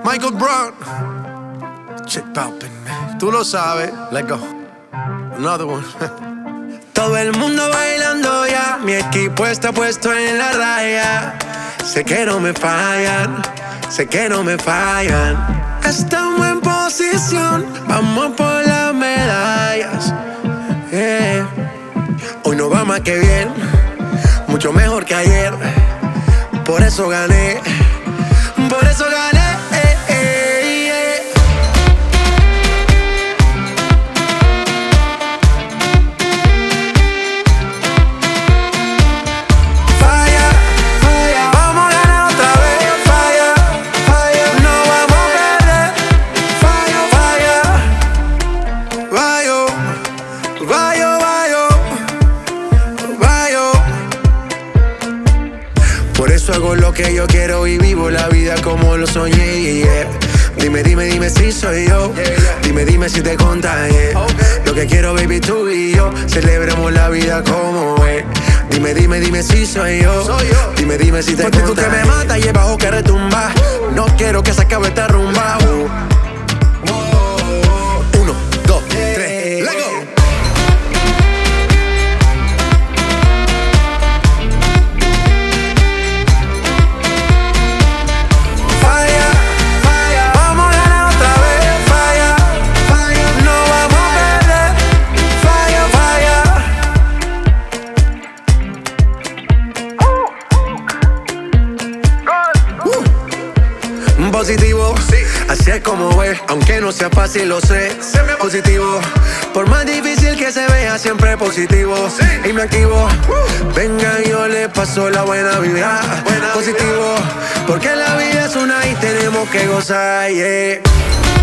Michael Brown. Check Palpin, man. Tú lo sabes. Let go. Another one. Todo el mundo bailando ya, mi equipo está puesto en la raya. Sé que no me fallan, sé que no me fallan. Estamos en posición, vamos por las medallas. Hoy no va más que bien, mucho mejor que ayer. Por eso gané, por eso gané. Por eso hago lo que yo quiero y vivo la vida como lo soñé, yeah. Dime, dime, dime si soy yo. Dime, dime si te contagié. Lo que quiero, baby, tú y yo. Celebremos la vida como es. Dime, dime, dime si soy yo. Dime, dime si te contagié. Porque tú que me matas y el bajo que retumba. No quiero que se acabe esta rumba. 1, 2, 3, let's go. Positivo, así es como es, aunque no sea fácil lo sé. Positivo, por más difícil que se vea, siempre positivo. Y me activo, venga yo le paso la buena vibra. Positivo, porque la vida es una y tenemos que gozar, yeah.